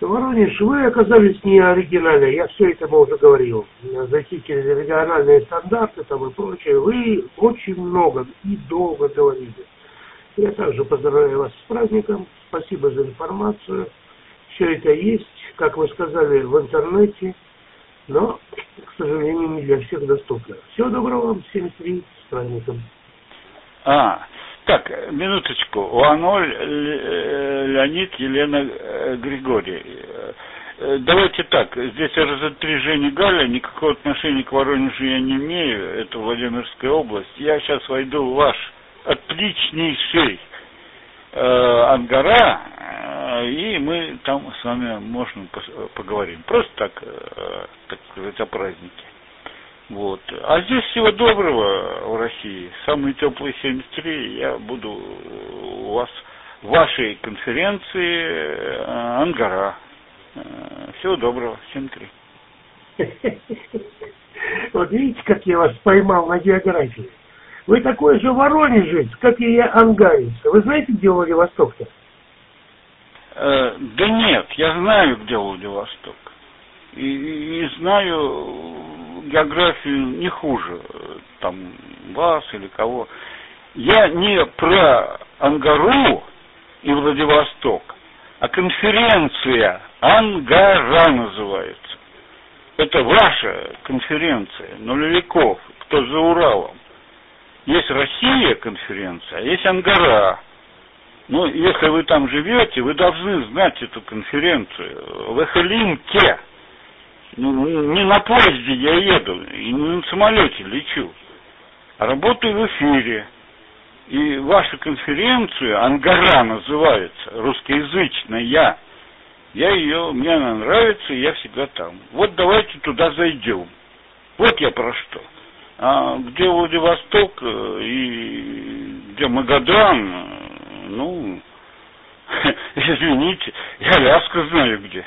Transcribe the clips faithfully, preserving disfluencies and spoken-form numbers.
Воронеж, вы оказались не оригинальны, я все это уже говорил. Зайти через региональные стандарты там и прочее. Вы очень много и долго говорили. Я также поздравляю вас с праздником. Спасибо за информацию. Все это есть, как вы сказали, в интернете, но, к сожалению, не для всех доступно. Всего доброго вам, семьдесят три, с праздником. А, так, минуточку. Уаноль, Леонид, Елена, Григорий. Давайте так, здесь эр зет три Женя Галя, никакого отношения к Воронежу я не имею, это Владимирская область. Я сейчас войду в ваш отличнейший э, Ангара, э, и мы там с вами можно поговорим. Просто так, э, так сказать, о празднике. Вот. А здесь всего доброго в России. Самые теплые семьдесят три. Я буду у вас в вашей конференции э, Ангара. Э, всего доброго. семьдесят три. Вот видите, как я вас поймал на географии. Вы такой же воронежец, как и я ангарец. Вы знаете, где Владивосток-то? Э, да нет, я знаю, где Владивосток. И, и, и знаю географию не хуже, там, вас или кого. Я не про Ангару и Владивосток, а конференция Ангара называется. Это ваша конференция, нулевиков, кто за Уралом. Есть Россия конференция, а есть Ангара. Ну, если вы там живете, вы должны знать эту конференцию. В Эхолинке. Ну, не на поезде я еду, и не на самолете лечу, а работаю в эфире. И ваша конференция, Ангара называется, русскоязычная, я ее, мне она нравится, и я всегда там. Вот давайте туда зайдем. Вот я про что. А где Владивосток и где Магадан, ну, извините, я Аляска знаю где.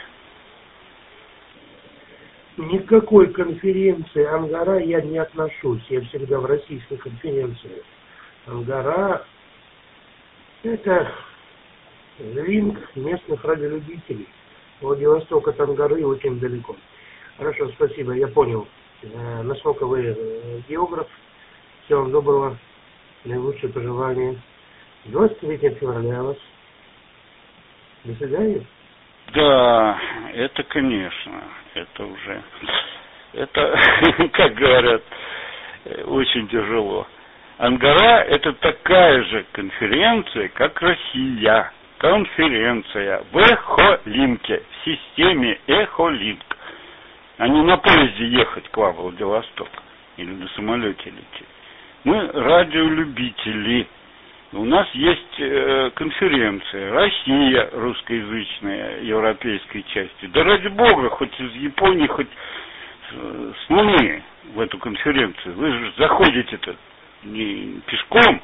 Никакой конференции Ангара я не отношусь. Я всегда в российской конференции. Ангара – это ринг местных радиолюбителей. Владивосток от Ангары очень далеко. Хорошо, спасибо, я понял. Э, насколько вы э, географ. Всего вам доброго. Наилучшие пожелания. двадцать третьего февраля вас. До свидания. Да, это, конечно, это уже, это, как говорят, очень тяжело. Ангара – это такая же конференция, как Россия. Конференция в Эхолинке, в системе Эхолинк. А не на поезде ехать к вам в Владивосток или на самолете лететь. Мы радиолюбители. У нас есть э, конференция «Россия» русскоязычная, европейской части. Да ради бога, хоть из Японии, хоть э, с Луны в эту конференцию. Вы же заходите-то не пешком.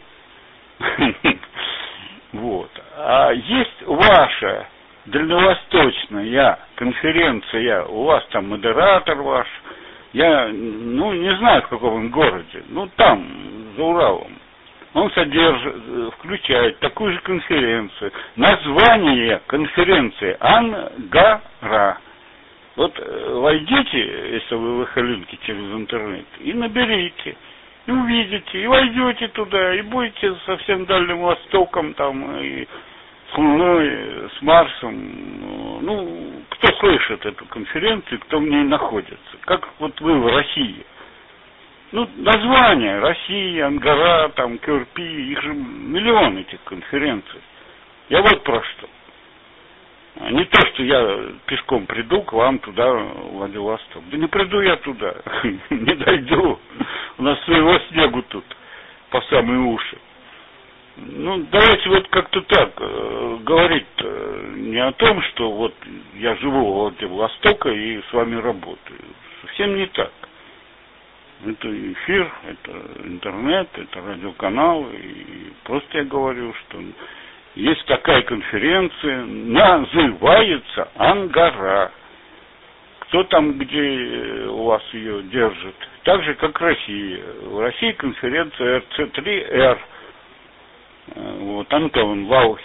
Вот. А есть ваша дальневосточная конференция, у вас там модератор ваш. Я, ну, не знаю, в каком он городе. Ну, там, за Уралом. Он содержит, включает такую же конференцию. Название конференции Ангара. Вот войдите, если вы в Эхолинке через интернет, и наберите, и увидите, и войдете туда, и будете со всем Дальним Востоком, там, и с Луной, с Марсом. Ну, кто слышит эту конференцию, кто в ней находится. Как вот вы в России. Ну, название Россия, Ангара, там, Кюрпи, их же миллион этих конференций. Я вот про что. А не то, что я пешком приду к вам туда, в Владивосток. Да не приду я туда, не дойду. У нас своего снегу тут по самые уши. Ну, давайте вот как-то так э, говорить не о том, что вот я живу в Владивостоке и с вами работаю. Совсем не так. Это эфир, это интернет, это радиоканал, и просто я говорю, что есть такая конференция, называется Ангара. Кто там, где у вас ее держит? Так же, как Россия. В России конференция эр цэ три эр. Вот, Антон Ваухин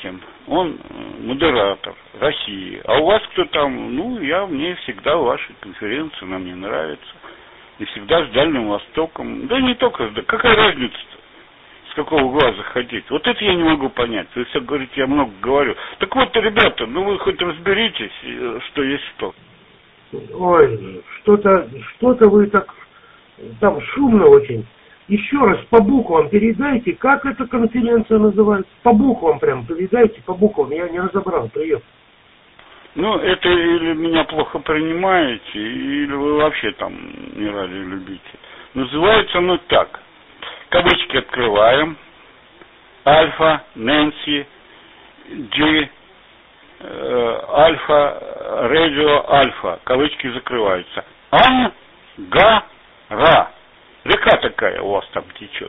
он модератор России. А у вас кто там? Ну, я, мне всегда ваши конференции, нам мне нравится. И всегда с Дальним Востоком. Да не только, да какая разница-то? С какого глаза ходить? Вот это я не могу понять. Вы все говорите, я много говорю. Так вот, ребята, ну вы хоть разберитесь, что есть что. Ой, что-то, что-то вы так, там шумно очень. Еще раз по буквам передайте, как эта конференция называется. По буквам прям передайте, по буквам. Я не разобрал, прием. Ну, это или меня плохо принимаете, или вы вообще там не радио любите. Называется оно так. Кавычки открываем. Альфа, Нэнси, G, э, Альфа, Радио Альфа. Кавычки закрываются. Ангара. Река такая у вас там течет.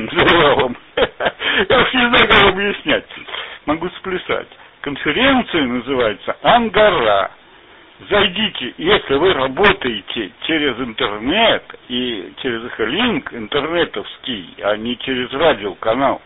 Я уж не знаю, как объяснять. Могу сплясать. Конференция называется Ангара. Зайдите, если вы работаете через интернет и через линк интернетовский, а не через радиоканал,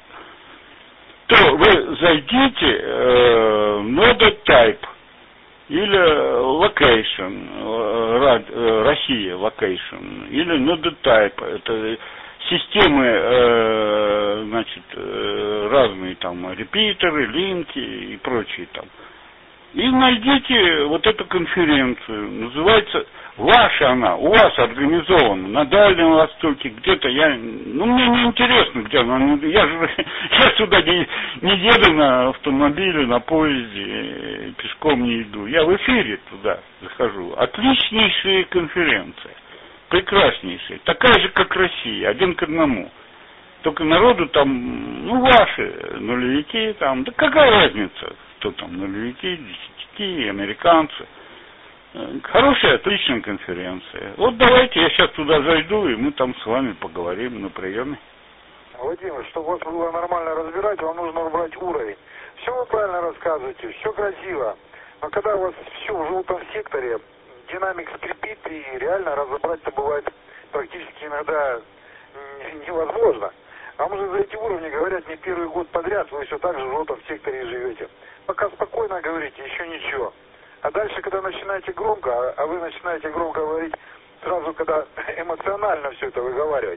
то вы зайдите э, Node Type или Location, э, Россия Location, или Node Type. Это системы, э, значит, э, разные там репитеры, линки и прочие там. И найдите вот эту конференцию. Называется, ваша она, у вас организована, на Дальнем Востоке, где-то я, ну мне не интересно, где она, я же, я сюда не, не еду на автомобиле, на поезде, пешком не иду. Я в эфире туда захожу. Отличнейшая конференция. Прекраснейшая. Такая же, как Россия, один к одному. Только народу там, ну, ваши нулевики там, да какая разница, кто там, нулевики, десятики, американцы. Хорошая, отличная конференция. Вот давайте я сейчас туда зайду, и мы там с вами поговорим на приеме. Владимир, чтобы вас было нормально разбирать, вам нужно убрать уровень. Все вы правильно рассказываете, все красиво. Но когда у вас все в желтом секторе, динамик скрипит, и реально разобрать-то бывает практически иногда невозможно. А мы же за эти уровни говорят не первый год подряд, вы все так же в желтом секторе живете. Пока спокойно говорите, еще ничего. А дальше, когда начинаете громко, а вы начинаете громко говорить сразу, когда эмоционально все это выговаривать.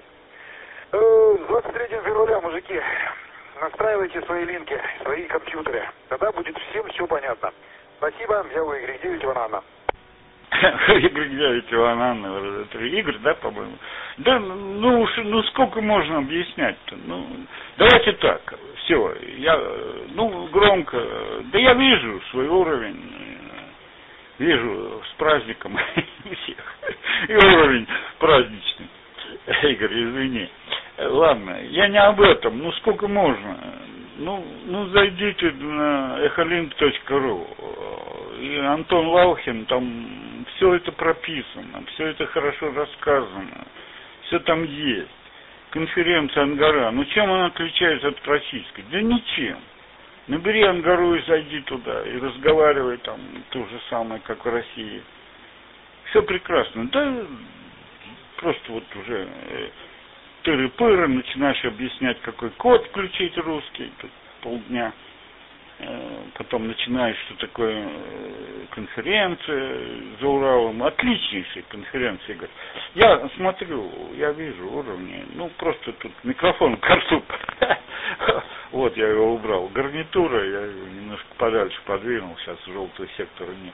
С двадцать третьего февраля, мужики, настраивайте свои линки, свои компьютеры. Тогда будет всем все понятно. Спасибо, я у Игорь девять Ванана. Игорь девять Ванана, это Игорь, да, по-моему? Да, ну, ну сколько можно объяснять-то? Ну, давайте так, все, я, ну, громко, да я вижу свой уровень, вижу с праздником всех, и уровень праздничный. Игорь, извини. Ладно, я не об этом, ну сколько можно? Ну, ну зайдите на эхолинк точка ру, и Антон Лаухин, там все это прописано, все это хорошо рассказано, все там есть. Конференция Ангара, ну чем она отличается от российской? Да ничем. Набери Ангару и зайди туда, и разговаривай там то же самое, как в России. Все прекрасно. Да, просто вот уже тыры-пыры, начинаешь объяснять, какой код включить русский, тут полдня. Потом начинаешь, что такое конференция за Уралом. Отличнейшая конференция, Игорь. Я смотрю, я вижу уровни, ну просто тут микрофон картуп. Вот я его убрал. Гарнитура, я его немножко подальше подвинул, сейчас желтого сектора нет.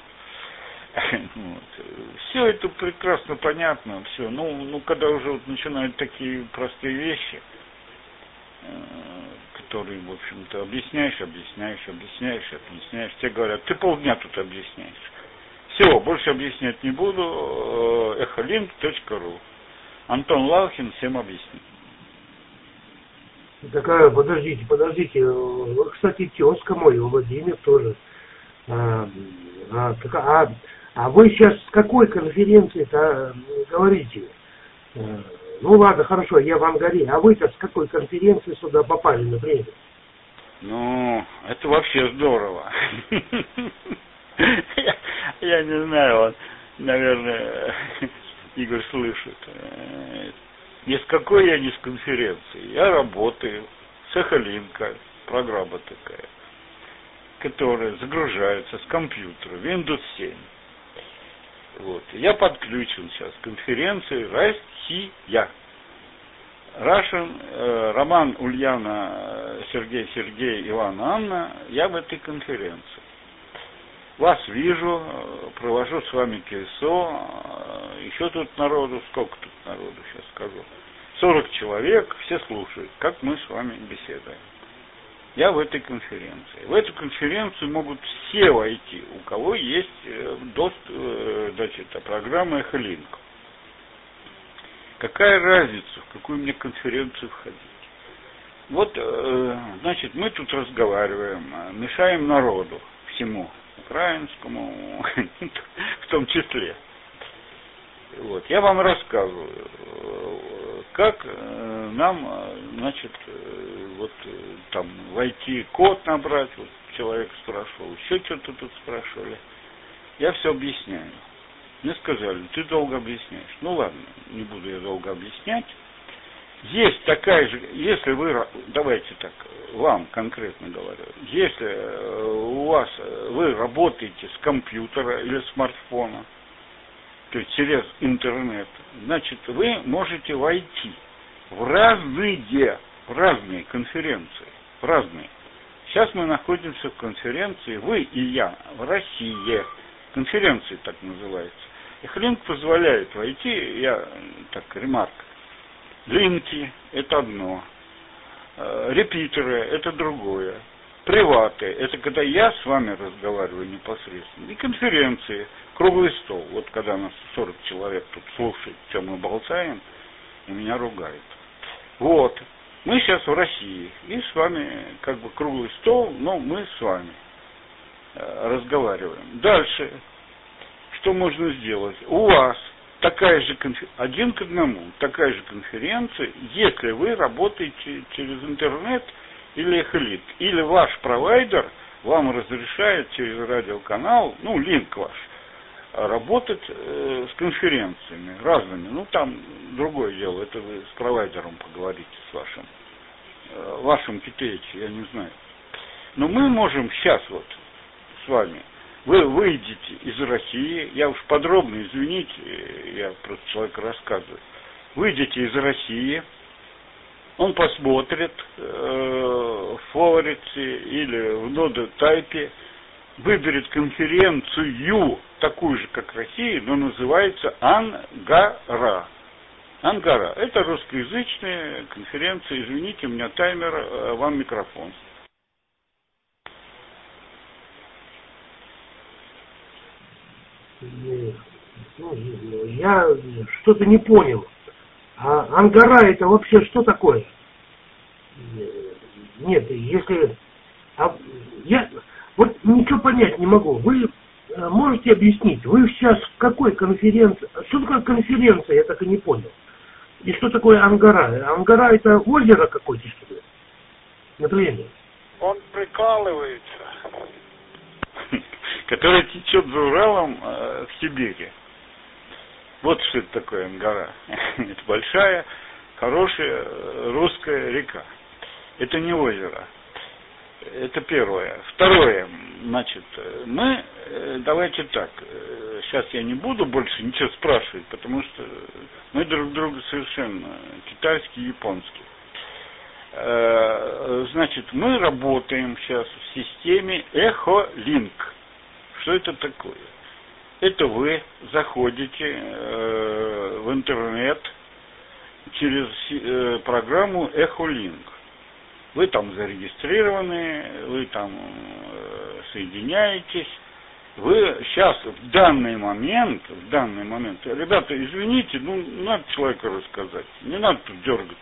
Вот. Все это прекрасно понятно, все. Ну, ну, когда уже вот начинают такие простые вещи, которые, в общем-то, объясняешь, объясняешь, объясняешь, объясняешь, тебе говорят, ты полдня тут объясняешь. Все, больше объяснять не буду. эхолинк точка ру. Антон Лаухин всем объяснит. Такая, подождите, подождите. Вы, кстати, тезка мой, Владимир тоже. А, а, а, а вы сейчас с какой конференции-то говорите? Ну ладно, хорошо, я в Ангаре. А вы-то с какой конференции сюда попали, например? Ну, это вообще здорово. Я не знаю, он, наверное, Игорь слышит. Ни с какой я не с конференции. Я работаю с эхолинка, программа такая. которая загружается с компьютера Windows семь. Вот. Я подключен сейчас к конференции «Россия». Russian, э, Роман, Ульяна, Сергей, Сергей, Иван, Анна, я в этой конференции. Вас вижу, провожу с вами КСО, еще тут народу, сколько тут народу, сейчас скажу, сорок человек, все слушают, как мы с вами беседуем. Я в этой конференции. В эту конференцию могут все войти, у кого есть доступ, значит, программа Эхолинк. Какая разница, в какую мне конференцию входить? Вот, значит, мы тут разговариваем, мешаем народу, всему, украинскому, в том числе. Вот, я вам рассказываю, как нам, значит, вот там войти, код набрать, вот человек спрашивал, еще что-то тут спрашивали. Я все объясняю. Мне сказали, ты долго объясняешь. Ну ладно, не буду я долго объяснять. Есть такая же, если вы, давайте так, вам конкретно говорю, если у вас, вы работаете с компьютера или смартфона, то есть через интернет, значит, вы можете войти в разные, в разные конференции, в разные. Сейчас мы находимся в конференции, вы и я, в России, конференции так называется. Эхолинк позволяет войти, я так, ремарк, линки – это одно, репитеры – это другое, приваты – это когда я с вами разговариваю непосредственно, и конференции, круглый стол, вот когда нас сорок человек тут слушает, что мы болтаем, и меня ругают. Вот, мы сейчас в России, и с вами как бы круглый стол, но мы с вами разговариваем. Дальше. Что можно сделать? У вас такая же конференция, один к одному, такая же конференция, если вы работаете через интернет или Эхолинк, или ваш провайдер вам разрешает через радиоканал, ну, линк ваш, работать э, с конференциями разными. Ну, там другое дело, это вы с провайдером поговорите, с вашим, э, вашим китайцем, я не знаю. Но мы можем сейчас вот с вами, вы выйдете из России, я уж подробно, извините, я просто человеку рассказываю, выйдете из России, он посмотрит э, в Фаворите или в Нодотайпе, выберет конференцию, такую же, как Россия, но называется Ангара. Ангара. Это русскоязычная конференция. Извините, у меня таймер, э, вам микрофон. Я что-то не понял. А Ангара это вообще что такое? Нет, если... А, я вот ничего понять не могу. Вы можете объяснить, вы сейчас в какой конференции... Что такое конференция, я так и не понял. И что такое Ангара? Ангара это озеро какое-то, что ли? Например. Он прикалывается. Которая течет за Уралом э, в Сибири. Вот что это такое Ангара. Это большая, хорошая русская река. Это не озеро. Это первое. Второе, значит, мы, давайте так, сейчас я не буду больше ничего спрашивать, потому что мы друг друга совершенно китайский и японский. Значит, мы работаем сейчас в системе Эхолинк. Что это такое? Это вы заходите э, в интернет через э, программу Эхолинк. Вы там зарегистрированы, вы там э, соединяетесь. Вы сейчас, в данный момент, в данный момент, ребята, извините, ну, надо человеку рассказать, не надо тут дергаться.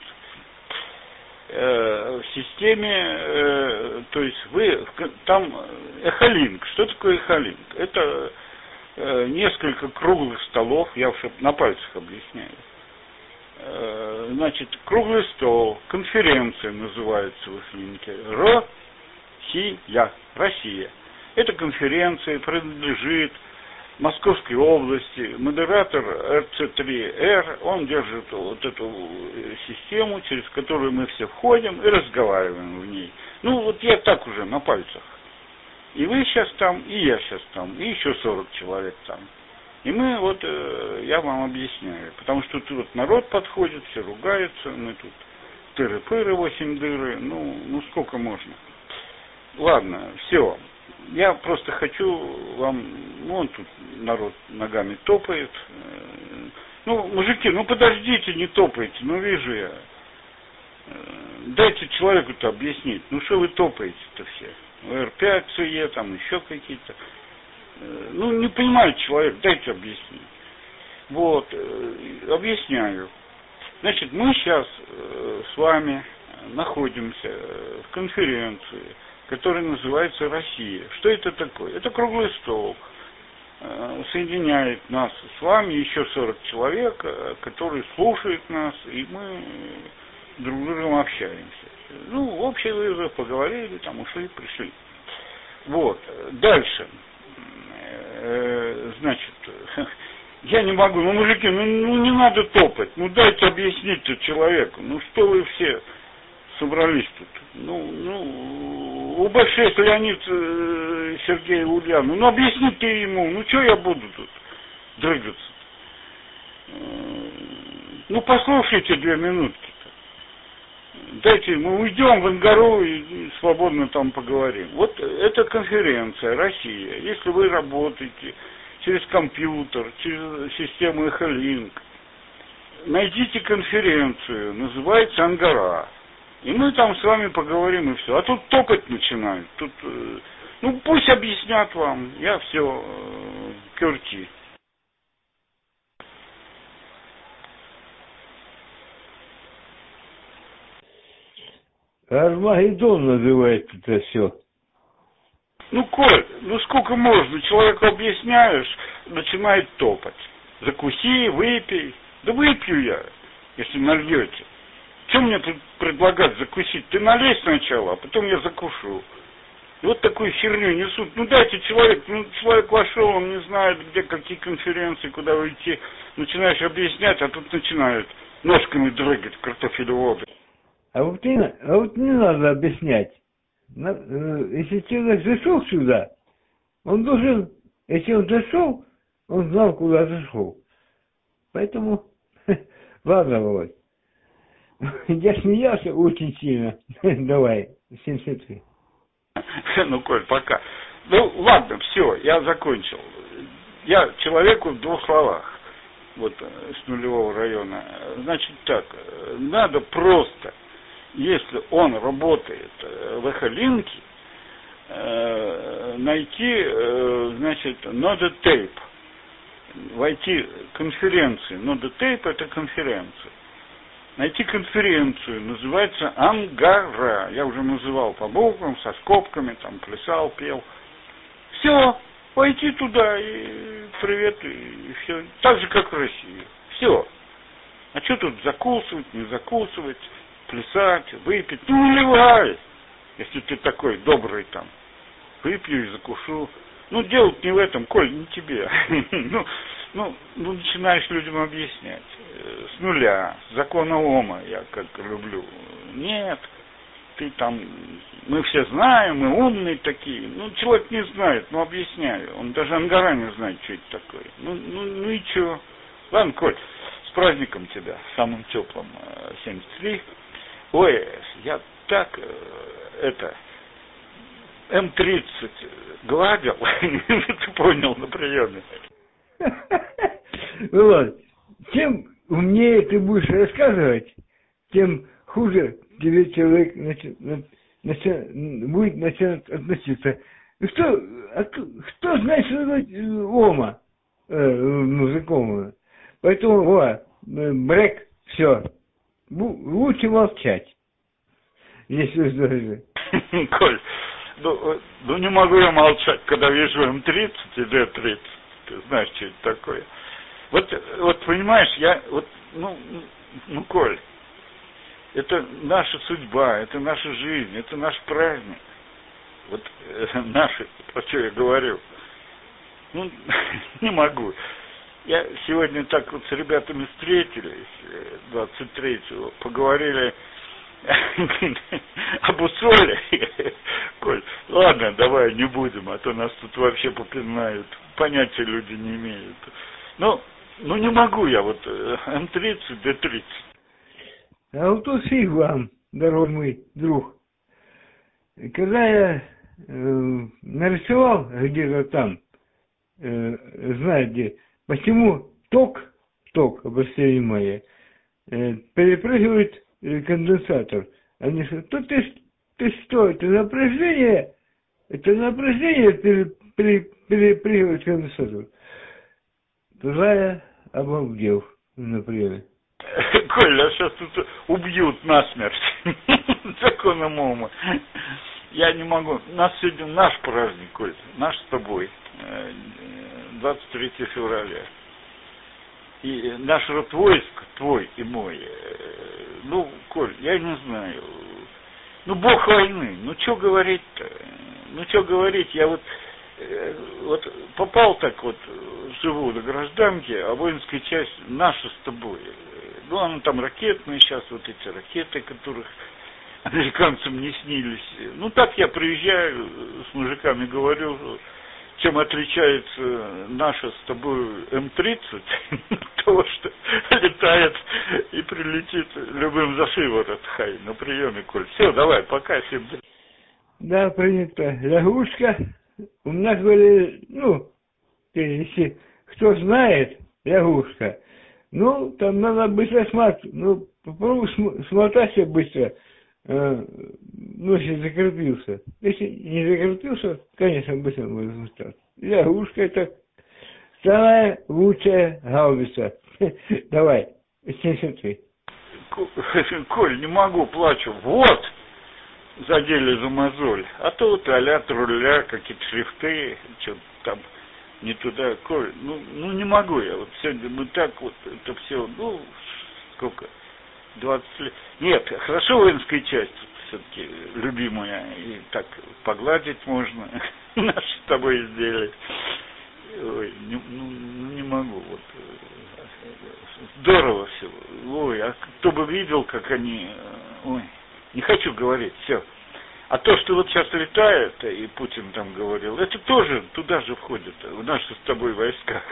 Э, в системе, э, то есть вы, там Эхолинк. Что такое Эхолинк? Это э, несколько круглых столов, я уже на пальцах объясняю. Э, значит, круглый стол, конференция называется в Эхолинке. Россия, Россия. Эта конференция принадлежит Московской области, модератор эр цэ три эр, он держит вот эту систему, через которую мы все входим и разговариваем в ней. Ну, вот я так уже на пальцах. И вы сейчас там, и я сейчас там, и еще сорок человек там. И мы вот, э, я вам объясняю, потому что тут вот народ подходит, все ругаются, мы тут тыры-пыры, восемь дыры, ну, ну сколько можно. Ладно, все. Я просто хочу вам, ну, он тут народ ногами топает. Ну, мужики, ну подождите, не топайте, ну вижу я. Дайте человеку-то объяснить, ну что вы топаете-то все? эр пять, ЦЕ, там еще какие-то. Ну, не понимает человек, дайте объяснить. Вот, объясняю. Значит, мы сейчас с вами находимся в конференции, которая называется «Россия». Что это такое? Это круглый стол. Соединяет нас с вами еще сорок человек, которые слушают нас, и мы друг с другом общаемся. Ну, общий вызов, поговорили, там ушли, пришли. Вот. Дальше. Значит, я не могу, ну, мужики, ну, ну не надо топать, ну дайте объяснить человеку, ну что вы все собрались тут. Ну, ну, у больших Леонид э, Сергей Ульянов, ну объясни ты ему, ну что я буду тут дрыгаться? Ну послушайте две минутки-то. Дайте, мы уйдем в Ангару и, и свободно там поговорим. Вот это конференция «Россия». Если вы работаете через компьютер, через систему Эхолинк, найдите конференцию, называется «Ангара». И мы там с вами поговорим, и все. А тут топать начинают. Тут, э, ну, пусть объяснят вам. Я все, э, керти. Армагеддон называется это все. Ну, Коль, ну сколько можно? Человеку объясняешь, начинает топать. Закуси, выпей. Да выпью я, если нальете. Чем мне тут предлагать закусить? Ты налей сначала, а потом я закушу. И вот такую херню несут. Ну дайте человек, ну человек вошел, он не знает, где какие конференции, куда уйти. Начинаешь объяснять, а тут начинают ножками дрыгать картофелеводы. А вот не, а вот не надо объяснять. На, э, если человек зашел сюда, он должен, если он зашел, он знал, куда зашел. Поэтому, ладно, Володь. Я смеялся очень сильно. Давай, семьдесят три. Ну, Коль, пока. Ну, ладно, все, я закончил. Я человеку в двух словах, вот, с нулевого района. Значит так, надо просто, если он работает в Эхолинке, найти, значит, Нода Тейп. Войти в конференцию. Нода Тейп — это конференция. Найти конференцию, называется «Ангара». Я уже называл по буквам, со скобками, там, плясал, пел. Все, пойти туда и привет, и все. Так же, как в России. Все. А что тут закусывать, не закусывать, плясать, выпить? Ну, наливай, если ты такой добрый там. Выпью и закушу. Ну, делать не в этом, Коль, не тебе. ну, ну, ну, начинаешь людям объяснять. С нуля, с закона Ома, я как люблю. Нет, ты там, мы все знаем, мы умные такие. Ну, человек не знает, ну, объясняю. Он даже Ангара не знает, что это такое. Ну, ну, ну и что? Ладно, Коль, с праздником тебя, самым теплым, семьдесят три. Ой, я так, это... эм тридцать гладил, ты понял, на приеме. Вот. Чем умнее ты будешь рассказывать, тем хуже тебе человек начи, начи, будет начинать относиться. Кто, а кто знает, что такое Ома, э, музыком? Поэтому, вот, брек, все. Лучше молчать. Если даже. Коль, ну, ну не могу я молчать, когда вижу эм тридцать и дэ тридцать. Ты знаешь, что это такое. Вот, вот понимаешь, я, вот, ну, ну, Коль, это наша судьба, это наша жизнь, это наш праздник. Вот э, наши, про что я говорю. Ну, не могу. Я сегодня так вот с ребятами встретились, двадцать третьего, поговорили Об усоле. Коль, ладно, давай не будем, а то нас тут вообще попинают. Понятия люди не имеют. Ну, ну не могу я, вот эм тридцать, дэ тридцать. А вот тут фиг вам, дорогой мой друг. Когда я э, нарисовал где-то там, э, знаете, почему ток, ток, обращение внимание, э, перепрыгивает э, конденсатор. Они говорят, то ты, ты что, это напряжение, это напряжение пере, пере, перепрыгивает конденсатор. Тогда я обалдел, например. Коля, сейчас тут убьют насмерть. Законом ума. Я не могу. У нас сегодня наш праздник, Коль, наш с тобой. двадцать третьего февраля. И наш род войск, твой и мой. Ну, Коль, я не знаю. Ну, бог войны. Ну, что говорить-то? Ну, что говорить? Я вот, вот попал так вот, живу на гражданке, а воинская часть наша с тобой. Ну, она там ракетная сейчас, вот эти ракеты, которых американцам не снились. Ну, так я приезжаю, с мужиками говорю, чем отличается наша с тобой эм тридцать, от того, что летает и прилетит любым за шиворот, хай, на приеме, Коль. Все, давай, пока, всем. Да, принято. Лягушка. У нас были, ну, если кто знает, лягушка. Ну, там надо быстро смотреть. Ну, попробуй см- смотаться быстро. Э, ну, если закрепился. Если не закрепился, конечно, быстро можно смотаться. Лягушка — это самая лучшая гаубица. Давай, семьдесят три. Коль, не могу, плачу. Вот! Задели за мозоль. А то вот а-ля руля, какие-то шрифты, что-то там не туда. Коль, ну, ну не могу я. Вот сегодня мы так вот это все, ну, сколько? двадцать лет. Нет, хорошо воинская часть все-таки любимая, и так погладить можно. Наши с тобой изделия. Ой, не, ну, не могу. Вот. Здорово все. Ой, а кто бы видел, как они... Ой, не хочу говорить, все. А то, что вот сейчас летает, и Путин там говорил, это тоже туда же входит, в наши с тобой войска.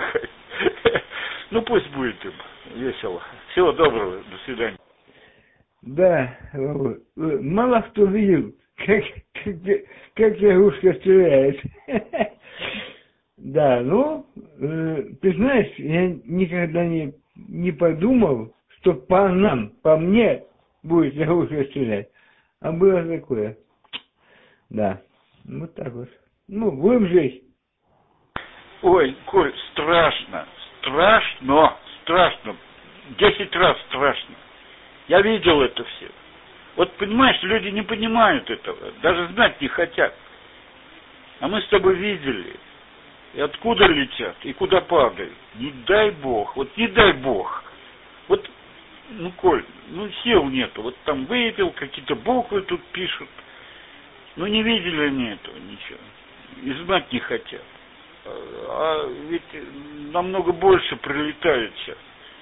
Ну, пусть будет им весело. Всего доброго, до свидания. Да, мало кто видел, как, как, как лягушка стреляет. Да, ну, э, ты знаешь, я никогда не, не подумал, что по нам, по мне будет лягушка стрелять. А было такое. Да, вот так вот. Ну, будем жить. Ой, Коль, страшно, страшно, страшно. Десять раз страшно. Я видел это все. Вот понимаешь, люди не понимают этого, даже знать не хотят. А мы с тобой видели, и откуда летят, и куда падают. Не дай Бог, вот не дай Бог. Вот, ну, Коль, ну сил нету. Вот там выпил, какие-то буквы тут пишут. Ну не видели они этого ничего. И знать не хотят. А ведь намного больше прилетает сейчас.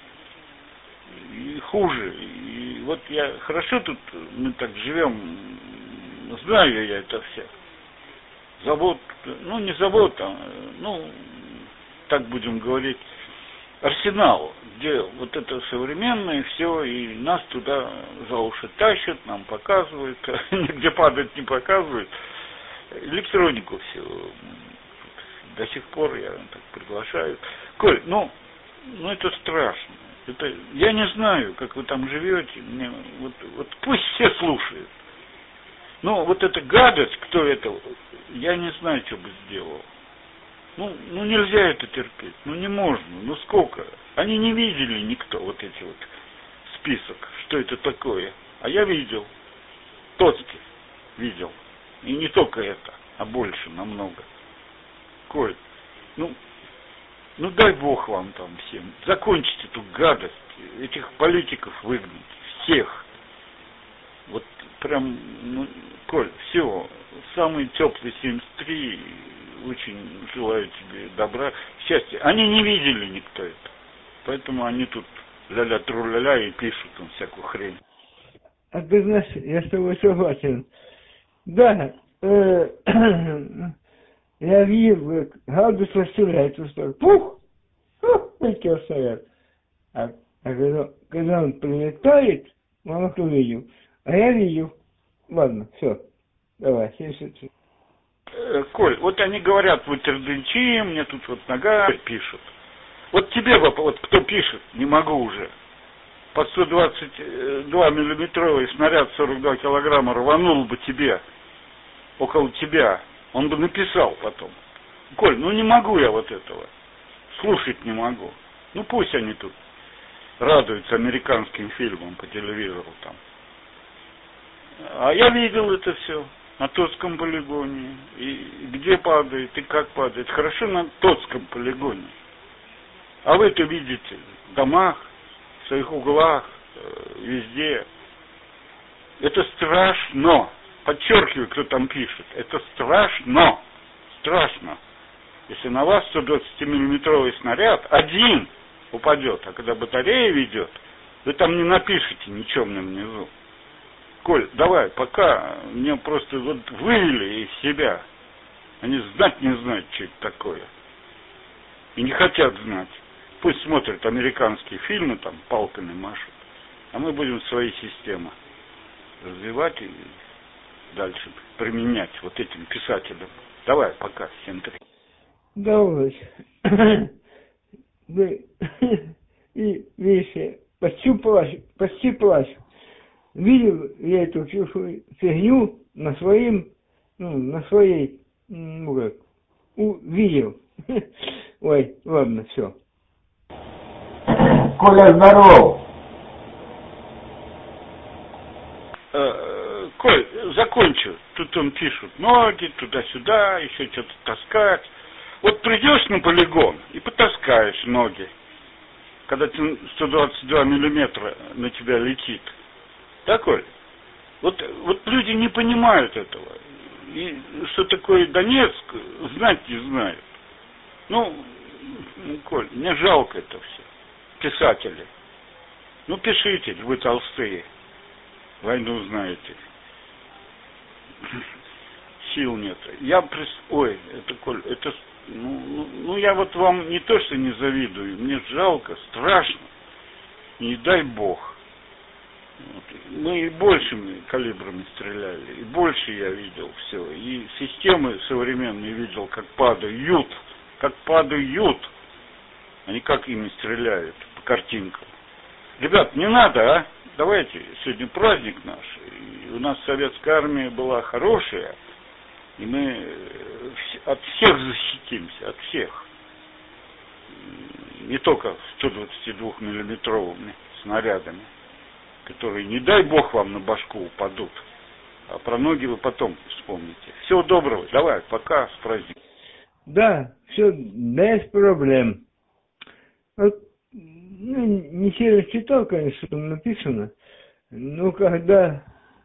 И хуже. И вот я хорошо тут, мы так живем, знаю я это все. Завод, ну не завод, а, ну, так будем говорить, арсенал, где вот это современное все, и нас туда за уши тащат, нам показывают, где падать не показывают. Электронику все. До сих пор я так приглашаю. Коль, ну, ну это страшно. Это, я не знаю, как вы там живете. Мне, вот, вот пусть все слушают. Но вот эта гадость, кто это, я не знаю, что бы сделал. Ну, ну нельзя это терпеть. Ну не можно. Ну сколько? Они не видели никто вот эти вот список, что это такое. А я видел. Тоцкий видел. И не только это, а больше, намного. Коль, ну, ну дай Бог вам там всем. Закончить эту гадость, этих политиков выгнать. Всех. Вот прям, ну, Коль, все. Самый теплый семьдесят три. Очень желаю тебе добра, счастья. Они не видели никто это. Поэтому они тут ля-ля тру-ля-ля и пишут там всякую хрень. а ты знаешь, я с тобой согласен. Да, э, я видел, как градус стреляет в сторону. Пух! Летел снаряд. А, а когда, когда он прилетает, мало кто видел. А я видел. Ладно, все. Давай, семьдесят. Коль, вот они говорят, вы тердынчи, мне тут вот нога пишут. Вот тебе бы, вот кто пишет, не могу уже. Под сто двадцать два миллиметровый снаряд сорок два килограмма рванул бы тебе, около тебя. Он бы написал потом. Коль, ну не могу я вот этого. Слушать не могу. Ну пусть они тут радуются американским фильмам по телевизору там. А я видел это все на Тотском полигоне. И где падает, и как падает. Хорошо на Тотском полигоне. А вы это видите в домах, в своих углах, везде. Это страшно. Подчеркиваю, кто там пишет. Это страшно. Страшно. Если на вас сто двадцатимиллиметровый снаряд один упадет, а когда батарея ведет, вы там не напишите ничего мне внизу. Коль, давай, пока меня просто вот вывели из себя. Они знать не знают, что это такое. И не хотят знать. Пусть смотрят американские фильмы, там палками машут. А мы будем свои системы развивать и дальше применять вот этим писателям. Давай, пока, всем три. Давай. И, видишь, почти плачу, почти плачу. Видел я эту фигню на своим, ну, на своей, ну как, увидел. Ой, ладно, все. Коля, здоров! Э, Коль, закончу. Тут он пишут ноги, туда-сюда, еще что-то таскать. Вот придешь на полигон и потаскаешь ноги, когда сто двадцать два миллиметра на тебя летит. Да, Коль? Вот, вот люди не понимают этого. И что такое Донецк, знать не знают. Ну, Коль, мне жалко это все. Писатели. Ну, пишите, вы толстые. Войну знаете. Сил нет. Я прис... Ой, это, Коль, это... Ну, ну, я вот вам не то, что не завидую, мне жалко, страшно. Не дай Бог. Вот. Мы и большими калибрами стреляли, и больше я видел все. И системы современные видел, как падают, как падают. Они как ими стреляют по картинкам. Ребят, не надо, а? Давайте, сегодня праздник наш. И у нас советская армия была хорошая, и мы от всех защитимся, от всех. Не только сто двадцатидвухмиллиметровыми снарядами, которые, не дай Бог, вам на башку упадут. А про ноги вы потом вспомните. Всего доброго. Давай, пока, с праздником. Да, все без проблем. Вот, ну, не сильно читал, конечно, что там написано, но когда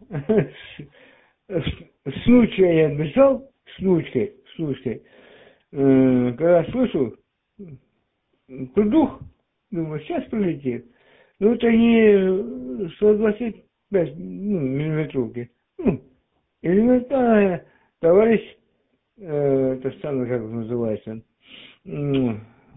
с внучкой я бежал, с внучкой, с внучкой, э, когда слышал, продух, думаю, сейчас прилетит. Ну, вот они сто двадцать пять ну, миллиметровки. Ну, элементарно, товарищ, э, это самое, как называется, ну,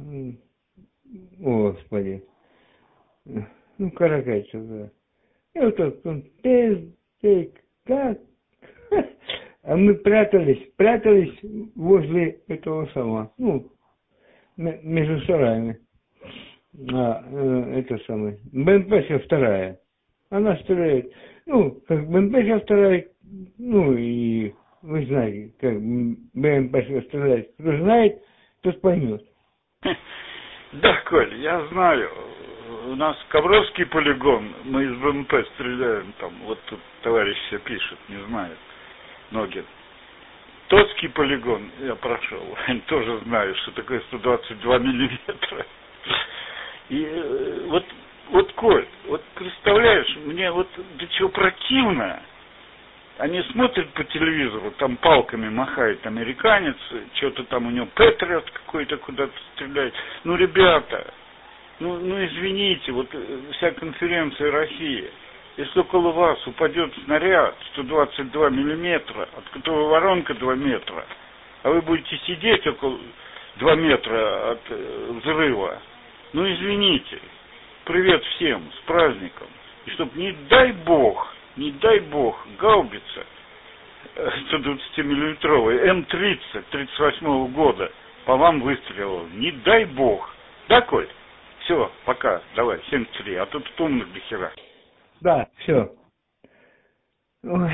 о, Господи, ну, Каракайцев, да. И вот так, он, ты, ты, как? А мы прятались, прятались возле этого самого, ну, между сараями. А, э, это самое, БМП вторая. Она стреляет, ну, как БМП вторая, ну, и вы знаете, как БМП стреляет. Кто знает, тот поймет. Да, Коль, я знаю. У нас Ковровский полигон, мы из БМП стреляем, там, вот тут товарищ все пишет, не знает, Ногин. Тотский полигон я прошел, тоже знаю, что такое сто двадцать два миллиметра. И вот, вот, Коль, вот представляешь, мне вот до чего противно. Они смотрят по телевизору, там палками махает американец, что-то там у него Патриот какой-то куда-то стреляет. Ну, ребята, ну, ну извините, вот вся конференция России, если около вас упадет снаряд сто двадцать два миллиметра, от которого воронка два метра, а вы будете сидеть около два метра от взрыва, ну извините, привет всем, с праздником. И чтоб, не дай бог, не дай бог, гаубица сто двадцатимиллиметровая эм тридцать тридцать восьмого года по вам выстрелила, не дай бог. Да, Коль? Все, пока, давай, семьдесят три, а тут умных до хера. Да, все. Ой.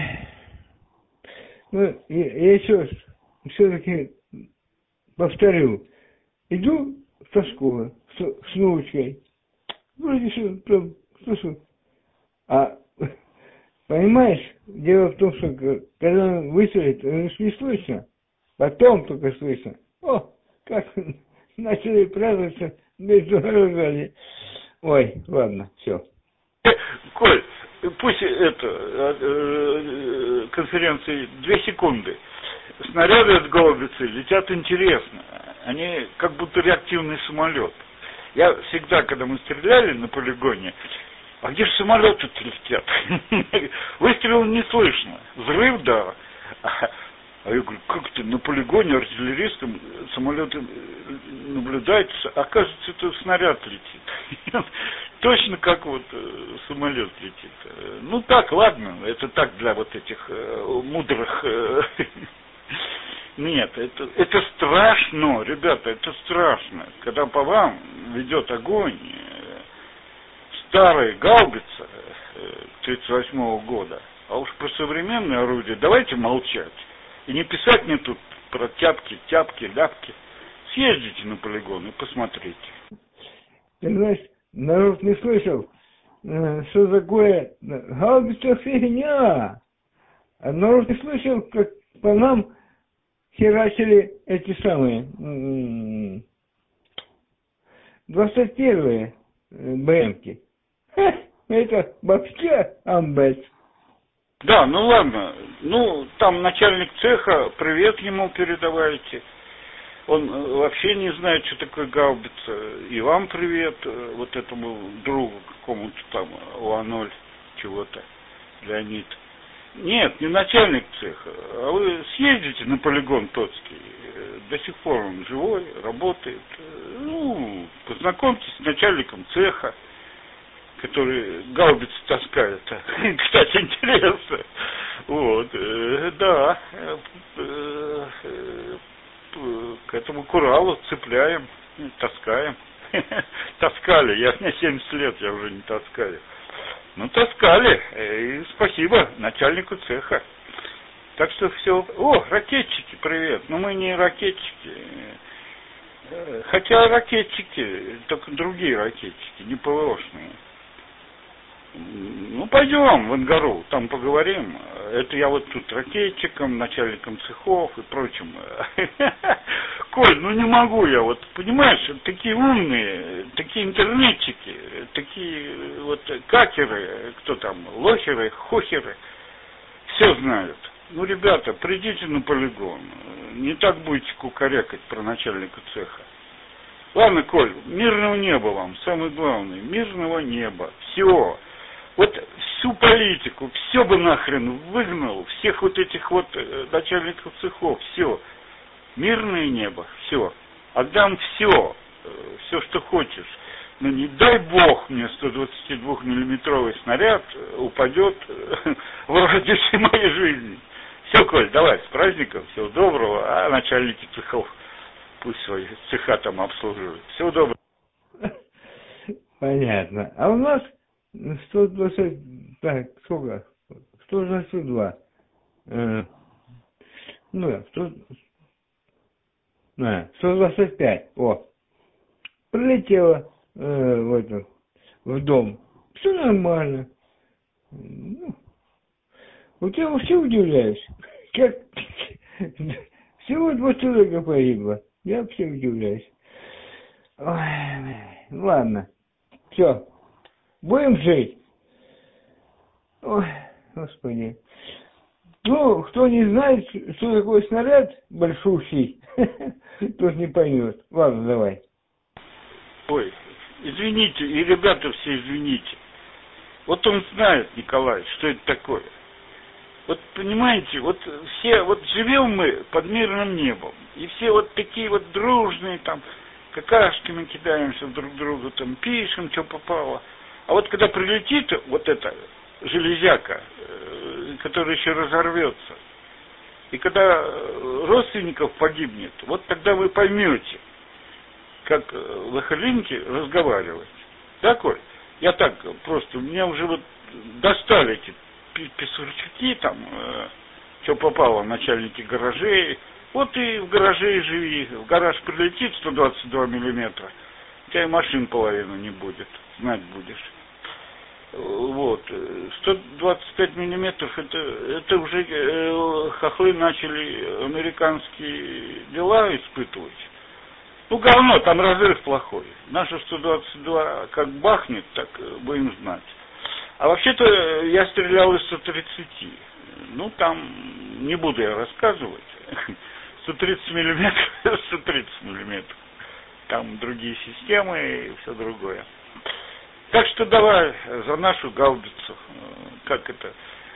Ну, я, я еще все-таки повторю. Иду со школы с, с внучкой. Вроде все, прям, слушай. А, понимаешь, дело в том, что когда он выстрелит, он не слышно. Потом только слышно. О, как начали прятаться между глазами. Ой, ладно, все. Коль, пусть это, э, конференции две секунды. Снаряды от гаубицы летят интересно. Они как будто реактивный самолет. Я всегда, когда мы стреляли на полигоне, а где же самолеты-то летят? Выстрел не слышно. Взрыв, да. А я говорю, как ты на полигоне артиллеристам самолеты наблюдаются, оказывается, это снаряд летит. Точно как вот самолет летит. Ну так, ладно, это так для вот этих мудрых. Нет, это, это страшно, ребята, это страшно. Когда по вам ведет огонь старая гаубица тридцать восьмого года, а уж про современные орудия давайте молчать. И не писать мне тут про тяпки, тяпки, ляпки. Съездите на полигон и посмотрите. Ты знаешь, народ не слышал, что такое гаубица фигня. А народ не слышал, как по нам херачили эти самые двадцать первые БМки. Это вообще амбец. Да, ну ладно, ну там начальник цеха, привет ему передавайте. Он вообще не знает, что такое гаубица. И вам привет, вот этому другу какому-то там, УА-ноль, чего-то, Леонид. Нет, не начальник цеха, а вы съездите на полигон Тоцкий. До сих пор он живой, работает. Ну, познакомьтесь с начальником цеха, который гаубицы таскает. Кстати, интересно. Вот, э, да, э, э, к этому Куралу цепляем, таскаем. Таскали, я, мне семьдесят лет, я уже не таскаю. Ну, таскали, и спасибо начальнику цеха. Так что все. О, ракетчики, привет. Ну, мы не ракетчики. Хотя ракетчики, только другие ракетчики, не ПВОшные. Ну, пойдем в Ангару, там поговорим. Это я вот тут ракетчиком, начальником цехов и прочим. Коль, ну не могу я, вот, понимаешь, такие умные, такие интернетчики, такие вот какеры, кто там, лохеры, хохеры, все знают. Ну, ребята, придите на полигон, не так будете кукарекать про начальника цеха. Ладно, Коль, мирного неба вам, самое главное, мирного неба, все. Вот всю политику, все бы нахрен выгнал, всех вот этих вот начальников цехов, все. Мирное небо, все. Отдам все, все, что хочешь. Но не дай бог мне сто двадцатидвухмиллиметровый снаряд упадет в радиусе моей жизни. Все, Коль, давай, с праздником, всего доброго, а начальники цехов пусть свои цеха там обслуживают. Всего доброго. Понятно. А у нас сто двадцать, так, сколько? сто двадцать два. Э, ну да, сто, а, сто двадцать пять. О, прилетело э, в этот, в дом. Все нормально. Ну, вот я вообще удивляюсь. Как всего два человека погибло. Я вообще удивляюсь. Ой, ладно. Все. Будем жить. Ой, Господи. Ну, кто не знает, что такое снаряд большущий, тот не поймет. Ладно, давай. Ой, извините, и ребята все извините. Вот он знает, Николай, что это такое. Вот понимаете, вот все, вот живем мы под мирным небом, и все вот такие вот дружные, там, какашками кидаемся друг другу, там, пишем, что попало. А вот когда прилетит вот эта железяка, которая еще разорвется, и когда родственников погибнет, вот тогда вы поймете, как в Эхолинке разговаривать. Да, Коль? Я так просто, меня уже вот достали эти писурчуки, там, э, что попало, начальники гаражей. Вот и в гараже и живи. В гараж прилетит сто двадцать два миллиметра, у тебя и машин половину не будет, знать будешь. Вот. сто двадцать пять миллиметров, это, это уже э, хохлы начали американские дела испытывать. Ну, говно, там разрыв плохой. Наша сто двадцать два как бахнет, так будем знать. А вообще-то я стрелял из сто тридцати. Ну, там, не буду я рассказывать. сто тридцать миллиметров, сто тридцать миллиметров. Там другие системы и все другое. Так что давай за нашу гаубицу. Как это?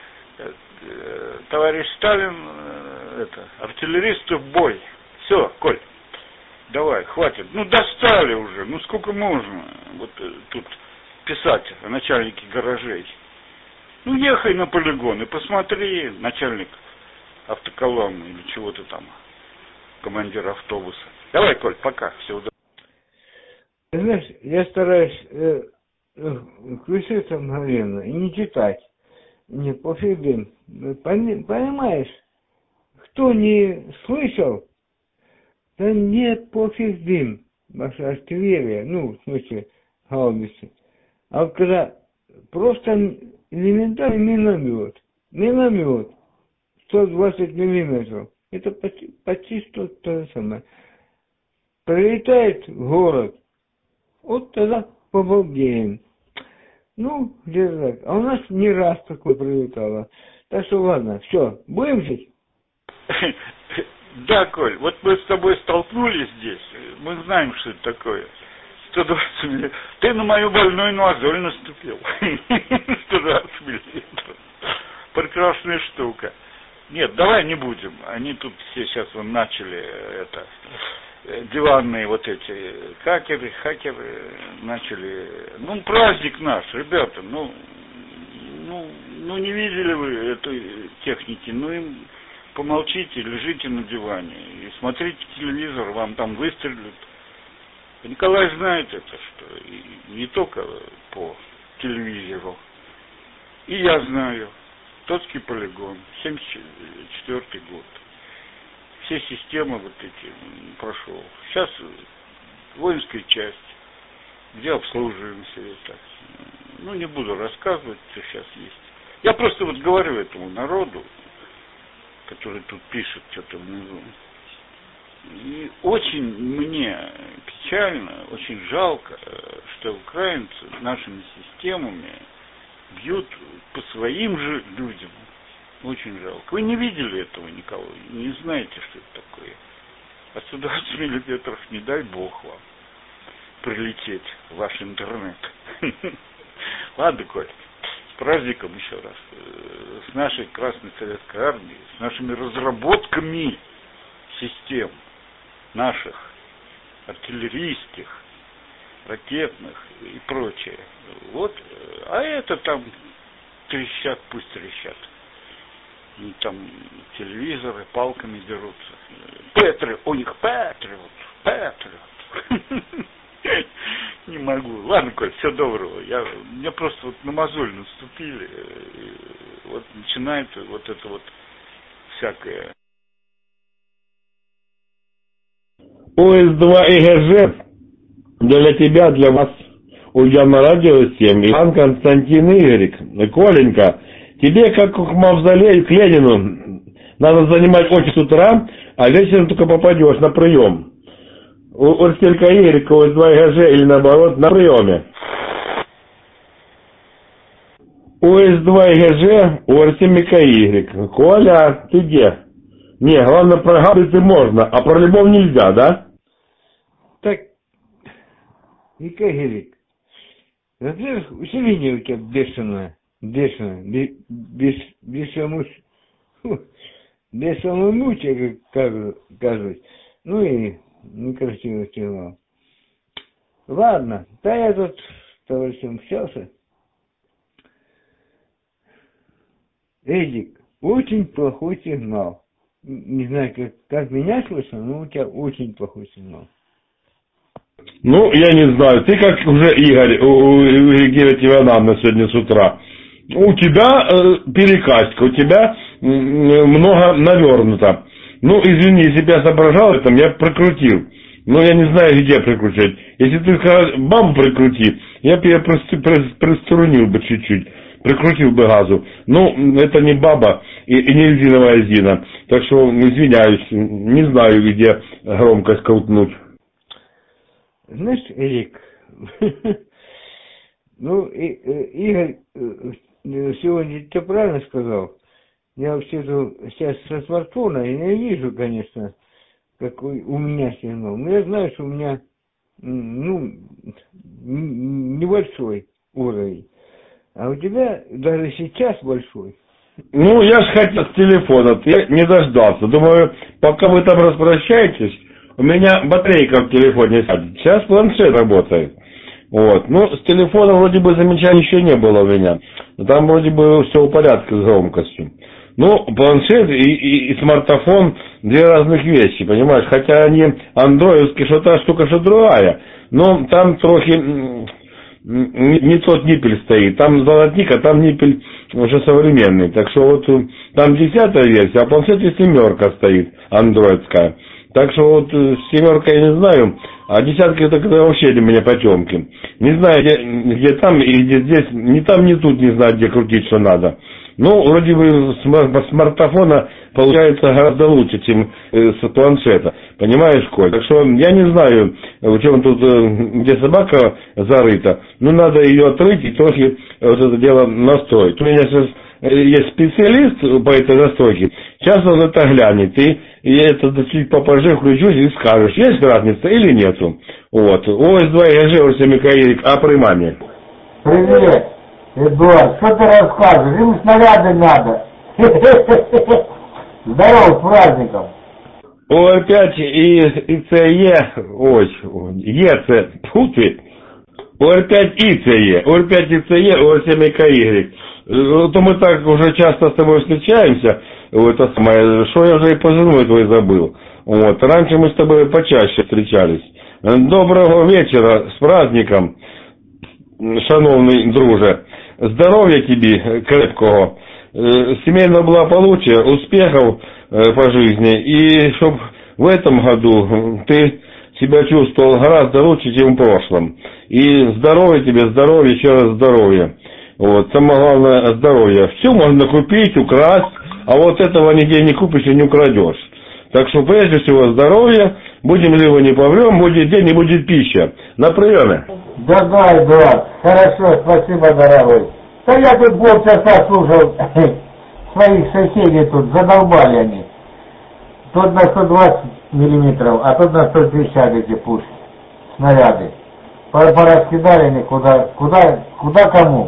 Товарищ Сталин, это, артиллеристы в бой. Все, Коль. Давай, хватит. Ну, достали уже. Ну, сколько можно вот тут писать о начальнике гаражей. Ну, ехай на полигон и посмотри, начальник автоколонны или чего-то там, командир автобуса. Давай, Коль, пока. Все удачи. Знаешь, я стараюсь э, включиться мгновенно и не читать. Не пофиг им. Понимаешь, кто не слышал, да не пофиг дым, ваша артиллерия, ну, в смысле, гаубицы. А вот когда просто элементарный миномет, миномет, сто двадцать миллиметров, это почти, почти что то же самое. Прилетает в город, вот тогда побалдеем. Ну, где-то так. А у нас не раз такое прилетало. Так что ладно, все, будем жить? Да, Коль, вот мы с тобой столкнулись здесь, мы знаем, что это такое. сто двадцать миллиметров. Ты на мою больную мозоль наступил. сто двадцать миллиметров. Прекрасная штука. Нет, давай не будем. Они тут все сейчас вон начали это, диванные вот эти хакеры, хакеры начали. Ну, праздник наш, ребята, ну, ну, ну не видели вы этой техники, ну им помолчите, лежите на диване и смотрите телевизор, вам там выстрелят. Николай знает это, что и не только по телевизору. И я знаю. Тотский полигон, семьдесят четвёртый год. Все системы вот эти прошел. Сейчас воинская часть, где обслуживаемся это. Ну, не буду рассказывать, что сейчас есть. Я просто вот говорю этому народу, который тут пишет что-то внизу. И очень мне печально, очень жалко, что украинцы нашими системами бьют по своим же людям. Очень жалко. Вы не видели этого никого, не знаете, что это такое. А сто двадцать миллиметров, не дай бог вам прилететь в ваш интернет. Ладно, Коль, с праздником еще раз. С нашей Красной Советской Армией, с нашими разработками систем наших артиллерийских, ракетных и прочее. Вот, а это там трещат, пусть трещат. И там телевизоры палками дерутся. Патриот, у них патриот, патриот. Не могу. Ладно, Коль, все доброго. Я, мне просто вот на мозоль наступили. Вот начинает вот это вот всякое. О эс два и гэ жэ для тебя, для вас, Ульяна Радио семь, Иван Константин Игорик, Коленька, тебе, как к мавзолею, к Ленину, надо занимать очередь с утра, а вечером только попадешь на прием. У Урселька Игорика, о эс два и гэ жэ или наоборот, на приеме. о эс два и гэ жэ, у Урселька Игорик. Коля, ты где? Не, главное, про гаубицы можно, а про любовь нельзя, да? Так, Игорик, Во-первых, усиление у тебя бешеное, бешеное, без, без, без, без самомучия, как кажуть. Ну и некрасиво сигнал. Ладно, да я тут с товарищем общался. Эдик, очень плохой сигнал. Не знаю, как, как меня слышно, но у тебя очень плохой сигнал. Ну, я не знаю, ты как уже Игорь, у, у Игоря Ивановна сегодня с утра. У тебя э, перекачка, у тебя э, много навернуто. Ну, извини, если бы я соображал это, я прикрутил. Но я не знаю, где прикрутить. Если ты сказал, бабу прикрути, я бы ее приструнил бы чуть-чуть. Прикрутил бы газу. Ну, это не баба и, и не резиновая резина. Так что, извиняюсь, не знаю, где громкость крутнуть. Знаешь, Эрик, ну, Игорь сегодня ты правильно сказал. Я вообще-то сейчас со смартфона и не вижу, конечно, какой у меня сигнал. Но я знаю, что у меня, ну, небольшой уровень. А у тебя даже сейчас большой. Ну, я же хотел с телефона, я не дождался. Думаю, пока вы там распрощаетесь, у меня батарейка в телефоне сядет. Сейчас планшет работает. Вот. Ну, с телефона вроде бы замечаний еще не было у меня. Там вроде бы все в порядке с громкостью. Ну, планшет и, и, и смартфон две разных вещи, понимаешь? Хотя они андроидские, что та штука, что другая. Но там трохи не, не тот ниппель стоит. Там золотник, а там ниппель уже современный. Так что вот там десятая версия, а планшет и семерка стоит, андроидская. Так что вот семерка я не знаю, а десятка это когда вообще для меня потемки. Не знаю, где, где там и где здесь, ни там, ни тут не знаю, где крутить, что надо. Ну, вроде бы с смартфона получается гораздо лучше, чем с планшета. Понимаешь, Коль? Так что я не знаю, в чем тут, где собака зарыта. Ну, надо ее отрыть и трохи вот это дело настроить. У меня сейчас есть специалист по этой настройке. Сейчас он это глянет. И я это чуть попозже включусь и скажешь, есть разница или нету. Вот. О эс два и ГЖ, Михаил, а при маме. Привет, Эдуард, что ты рассказываешь? Им снаряды надо. Здорово, с праздником. О пять и ИЦЕ, ой, ЕЦ, фу ты, О пять ИЦЕ, О пять ИЦЕ, О семь КY. То мы так уже часто с тобой встречаемся, вот это самое, что я уже и по женой твой забыл. Вот, раньше мы с тобой почаще встречались. Доброго вечера, с праздником, шановний друже. Здоров'я тебе крепкого, семейного благополучия, успехов по жизни. И чтобы в этом году ты себя чувствовал гораздо лучше, чем в прошлом. И здоровья тебе, здоровья, еще раз здоровья. Вот, самое главное здоровье. Все можно купить, украсть, а вот этого нигде не купишь и не украдешь. Так что прежде всего здоровья, будем живы, не помрем, будет день и будет пища. На приеме. Да, да, Эдуард, хорошо, спасибо, дорогой. Да я тут полчаса слушал своих соседей тут, задолбали они. Тут на сто двадцать миллиметров, а тут на сто пятьдесят эти пушки, снаряды. Пораскидали они куда, куда, куда кому.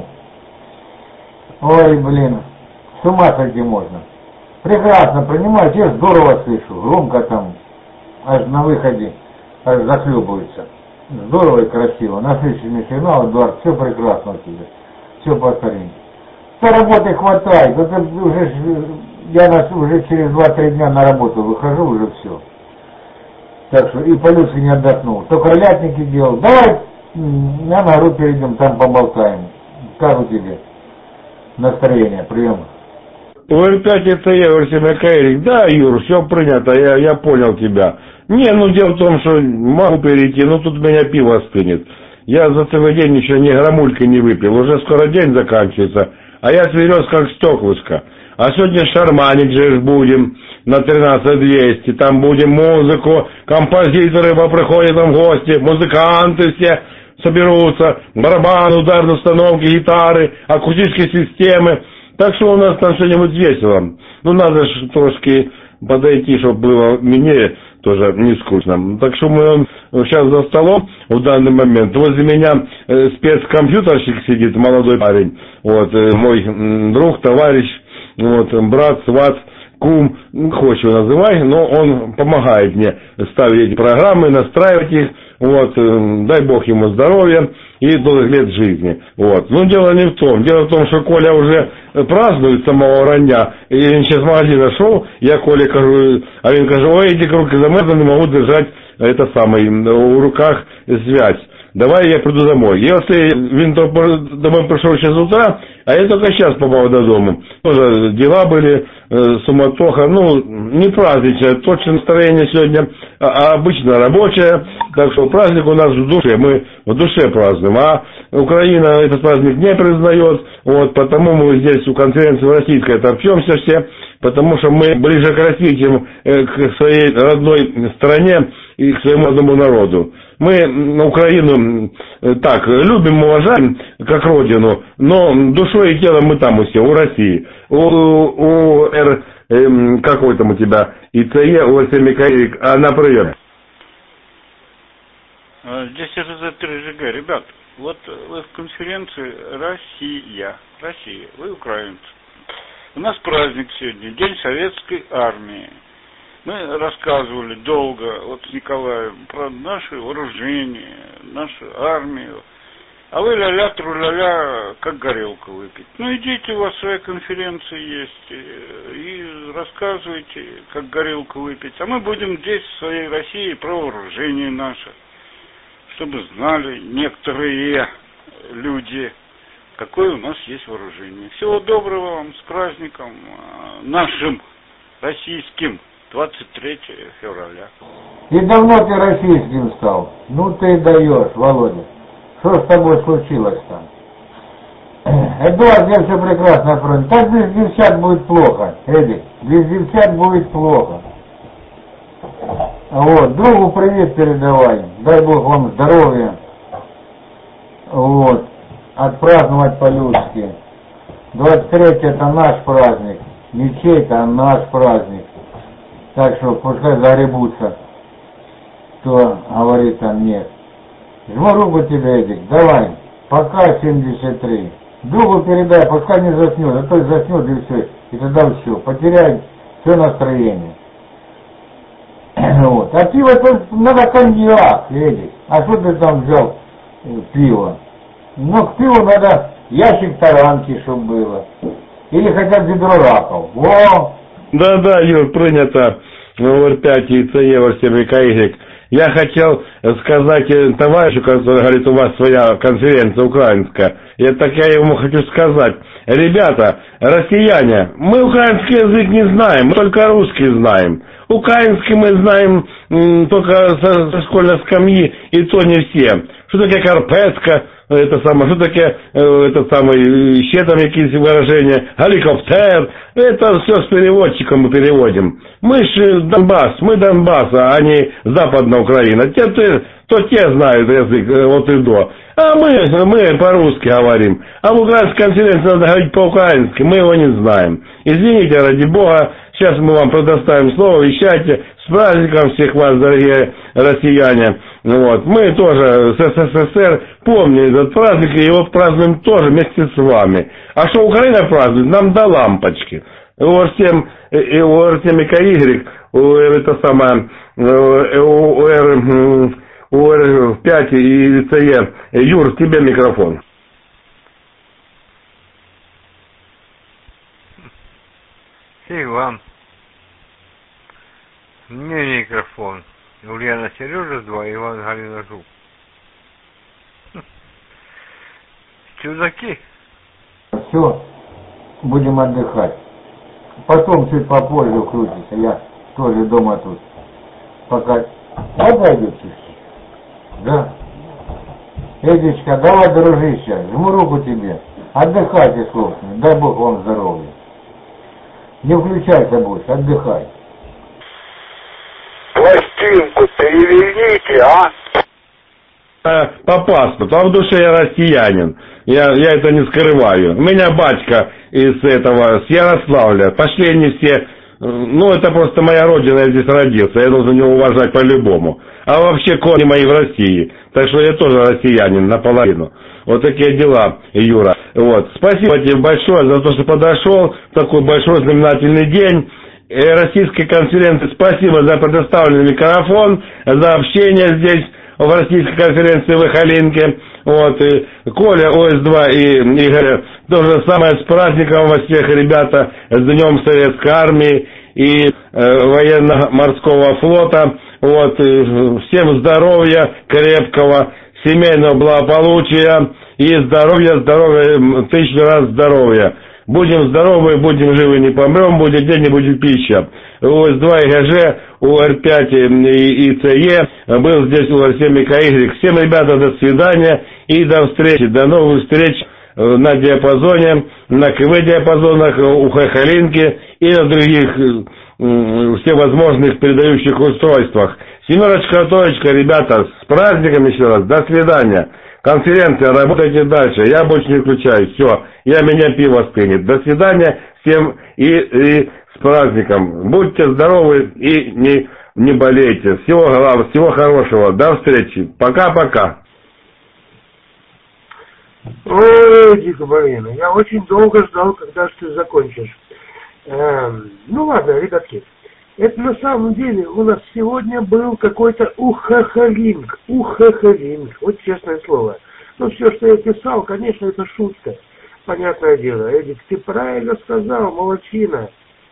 Ой, блин, с ума сойти можно. Прекрасно, понимаете, я здорово слышу, громко там, аж на выходе, аж захлебывается. Здорово и красиво, насыщенный сигнал, Эдуард, все прекрасно у тебя, все по старинке. Что работы хватает, это уже, я нас уже через два-три дня на работу выхожу, уже все. Так что и по-людски не отдохнул, только лятники делал. Давай на гору перейдем, там поболтаем. Как у тебя настроение, прием? О пять это я, Эрик. Да, Юр, все принято, я, я понял тебя. Не, ну дело в том, что могу перейти, но тут у меня пиво стынет. Я за целый день еще ни грамульки не выпил, уже скоро день заканчивается, а я свирез как стеклышко. А сегодня шарманить же будем на тринадцать двести, там будем музыку, композиторы поприходят нам в гости, музыканты все соберутся, барабаны, ударные установки, гитары, акустические системы. Так что у нас там что-нибудь весело. Ну, надо же трошки подойти, чтобы было мне тоже не скучно. Так что мы сейчас за столом в данный момент. Возле меня э, спецкомпьютерщик сидит, молодой парень. Вот, э, мой э, друг, товарищ, вот, брат, сват, кум, хочешь его называй, но он помогает мне ставить эти программы, настраивать их. Вот, э, дай бог ему здоровья и долгих лет жизни. Вот. Но дело не в том. Дело в том, что Коля уже празднует с самого рання. И я сейчас в магазин шел, я Коле кажу, а он говорит, ой, эти руки замерзли, не могу держать это самое, в руках связь. Давай я приду домой. И если він домой пришел сейчас с утра, а я только сейчас попал до дома. Тоже дела были, э, суматоха, ну, не праздничное, точно настроение сегодня, а, а обычно рабочее. Так что праздник у нас в душе, мы в душе празднуем. А Украина этот праздник не признает, вот, потому мы здесь у конференции российской торчемся все, потому что мы ближе к России, чем э, к своей родной стране и к своему родному народу. Мы Украину так любим, уважаем как родину, но душой и телом мы там все, у России. У, у Р, э, какой там у тебя, ИЦЕ, у СМК, она привет. Здесь РЗ три ЖГ. Ребят, вот вы в конференции Россия, Россия, вы украинцы. У нас праздник сегодня, День Советской Армии. Мы рассказывали долго, вот с Николаем, про наше вооружение, нашу армию. А вы ля-ля, тру-ля-ля, как горелку выпить. Ну идите, у вас своя конференция есть, и рассказывайте, как горелку выпить. А мы будем здесь, в своей России, про вооружение наше, чтобы знали некоторые люди, какое у нас есть вооружение. Всего доброго вам, с праздником нашим российским. двадцать третьего февраля. И давно ты российским стал? Ну ты даешь, Володя. Что с тобой случилось там? Эдуард, я все прекрасно фронт. Так без девчат будет плохо, Эдик. Без девчат будет плохо. Вот, другу привет передавай. Дай Бог вам здоровья. Вот. Отпраздновать по-людски. двадцать третье это наш праздник. Не чей-то, а наш праздник. Так что пускай загребутся, кто говорит там нет. Жму руку тебе, Эдик, давай, пока семьдесят три. Другу передай, пускай не заснет, а то заснет и все, и тогда все, потеряет все настроение. Вот. А пиво только надо коньяк, Эдик. А что ты там взял пиво? Ну, к пиву надо ящик таранки, чтобы было. Или хотя бы ведро раков. Во! Да-да, Юр, принято. Номер пять, ИЦЕ, ВСМК. Я хотел сказать товарищу, который говорит, у вас своя конференция украинская. Я так я ему хочу сказать. Ребята, россияне, мы украинский язык не знаем, мы только русский знаем. Украинский мы знаем м, только со, со школьной скамьи, и то не все. Что такое карпетка? Это самое, что такое, это самое, ще там якісь выражения, геликоптер, это все с переводчиком мы переводим. Мы же Донбасс, мы Донбасс, а не Западная Украина. Те, те, то те знают язык от и до. А мы, мы по-русски говорим. А в украинской конференции надо говорить по-украински, мы его не знаем. Извините, ради бога, сейчас мы вам предоставим слово, вещайте. С праздником всех вас, дорогие россияне. Вот. Мы тоже с СССР помним этот праздник, и его празднуем тоже вместе с вами. А что Украина празднует, нам до лампочки. У Артем, у Артемика Y, у это самое, у Р, у Р пять и ИЦЕ. Юр, тебе микрофон. И вам. Мне микрофон. Ульяна Сережа два, Иван Галина Жук. Чудаки. Все, будем отдыхать. Потом чуть попозже крутится. Я тоже дома тут. Пока обойдется. Да. Эдичка, давай, дружище, жму руку тебе. Отдыхайте, собственно. Дай Бог вам здоровья. Не включайся больше, отдыхай. Пластинку переверните, а? По паспорту, а в душе я россиянин. Я, я это не скрываю. У меня батька из этого, с Ярославля. Пошли они все ну, это просто моя родина, я здесь родился, я должен его уважать по-любому. А вообще корни мои в России, так что я тоже россиянин наполовину. Вот такие дела, Юра. Вот. Спасибо тебе большое за то, что подошел в такой большой знаменательный день российской конференции. Спасибо за предоставленный микрофон, за общение здесь в российской конференции в Эхалинке. Вот, и Коля, О С два и Игорь, то же самое с праздником вас всех, ребята, с Днем Советской Армии и э, военно-морского флота. Вот, и всем здоровья крепкого, семейного благополучия и здоровья, здоровья, тысячу раз здоровья. Будем здоровы, будем живы, не помрем, будет день, не будет пища. У С два и Г Ж, у Р пять и, и Ц Е, был здесь у Р семь и К Y. Всем, ребята, до свидания и до встречи. До новых встреч на диапазоне, на КВ диапазонах, у Эхалинки и на других всевозможных передающих устройствах. Семерочка, точка, ребята, с праздником еще раз, до свидания. Конференция, работайте дальше, я больше не включаю, все, я меня пиво стынет. До свидания всем и, и с праздником. Будьте здоровы и не, не болейте. Всего, всего хорошего, до встречи, пока-пока. Ой, Дик, блин, я очень долго ждал, когда же ты закончишь. Эм, ну ладно, ребятки, это на самом деле у нас сегодня был какой-то ухахалинг, ухахалинг, вот честное слово. Ну все, что я писал, конечно, это шутка, понятное дело. Эдик, ты правильно сказал, молодчина.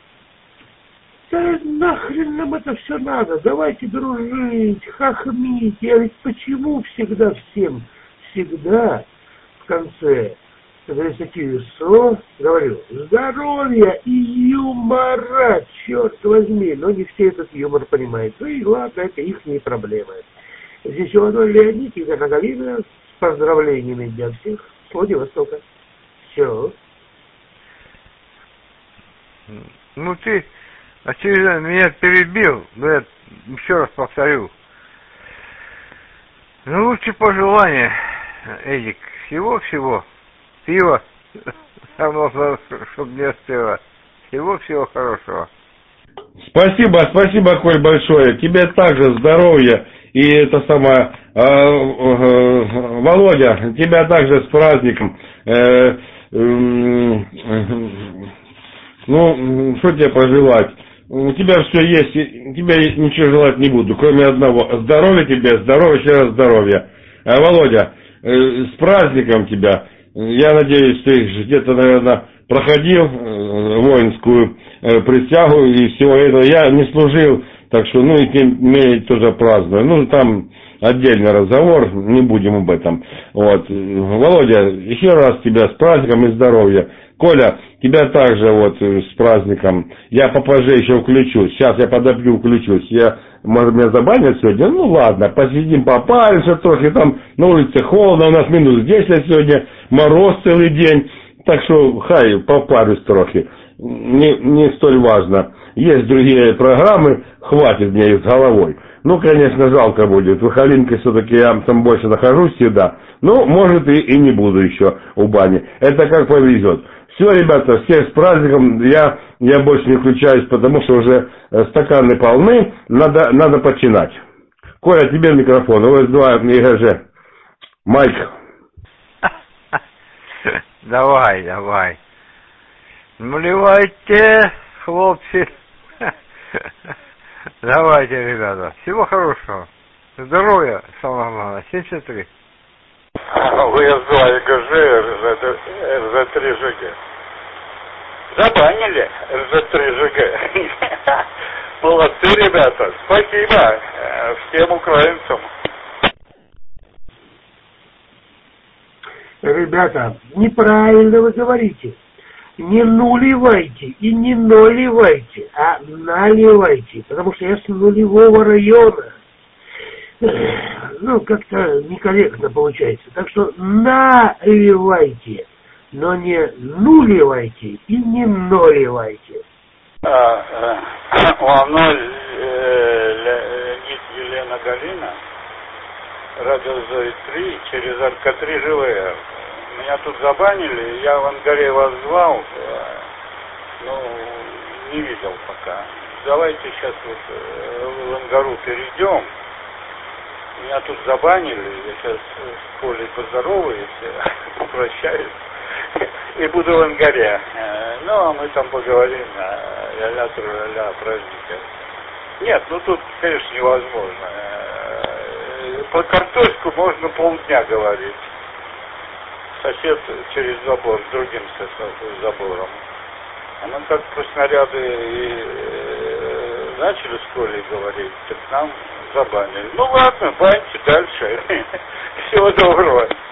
Да нахрен нам это все надо, давайте дружить, хохмить. Я ведь почему всегда всем, всегда в конце, когда есть такие со, говорю, здоровья и юмора, черт возьми, но не все этот юмор понимают. Ну и ладно, это их не проблема. Здесь у одной Леонид и Галина с поздравлениями для всех с Владивостока. Все. Ну ты, очевидно, меня перебил, но я еще раз повторю. Ну лучшие пожелания, Эдик, всего-всего. Пиво, само, чтобы не остыло. Всего-всего хорошего. Спасибо, спасибо, Коль, большое. Тебе также здоровья. И это самое, э, э, Володя, тебя также с праздником. Э, э, ну, что тебе пожелать? У тебя все есть, тебе ничего желать не буду, кроме одного. Здоровья тебе, здоровья, еще раз здоровья. Э, Володя, э, с праздником тебя. Я надеюсь, ты где-то, наверное, проходил э, воинскую э, присягу и всего этого. Я не служил, так что, ну, и тем не менее тоже праздную. Ну, там отдельный разговор, не будем об этом. Вот. Володя, еще раз тебя с праздником и здоровья. Коля, тебя также вот с праздником. Я попозже еще включусь. Сейчас я подопью, включусь. Я, может, меня забанят сегодня? Ну, ладно, посидим, попаримся трохи. Там на улице холодно, у нас минус десять сегодня, мороз целый день. Так что, хай, попарюсь трохи. Не, не столь важно. Есть другие программы, хватит мне их с головой. Ну, конечно, жалко будет. В Эхалинке все-таки я там больше нахожусь всегда. Ну, может, и, и не буду еще у бани. Это как повезет. Все, ребята, всех с праздником. Я, я больше не включаюсь, потому что уже стаканы полны. Надо, надо починать. Коля, тебе микрофон. О С два и Г Ж. Майк. Давай, давай. Наливайте, хлопцы. Давайте, ребята. Всего хорошего. Здоровья, самое главное. семьдесят три. В С два и Г Ж, Р З три Ж Г. Забанили Р З три Ж Г. Молодцы, ребята. Спасибо всем украинцам. Ребята, неправильно вы говорите. Не нулевайте и не наливайте, а наливайте, потому что я с нулевого района. Ну, как-то некорректно получается. Так что наливайте, но не нулевайте и не наливайте. А, а, у одной э, Леонид Елена Галина, радио Зои три, через Р К три живые. Меня тут забанили, я в Ангаре вас звал, ну, не видел пока. Давайте сейчас вот э, в Ангару перейдем. Меня тут забанили, я сейчас с Колей поздороваюсь, попрощаюсь и буду в Ангаре. Ну, а мы там поговорим о ля-ля тру-ля-ля празднике. Нет, ну тут, конечно, невозможно. По картошку можно полдня говорить. Сосед через забор, с другим забором. А мы как про снаряды и э, начали с Колей говорить, так нам забанили. Ну ладно, баньте дальше. Всего доброго.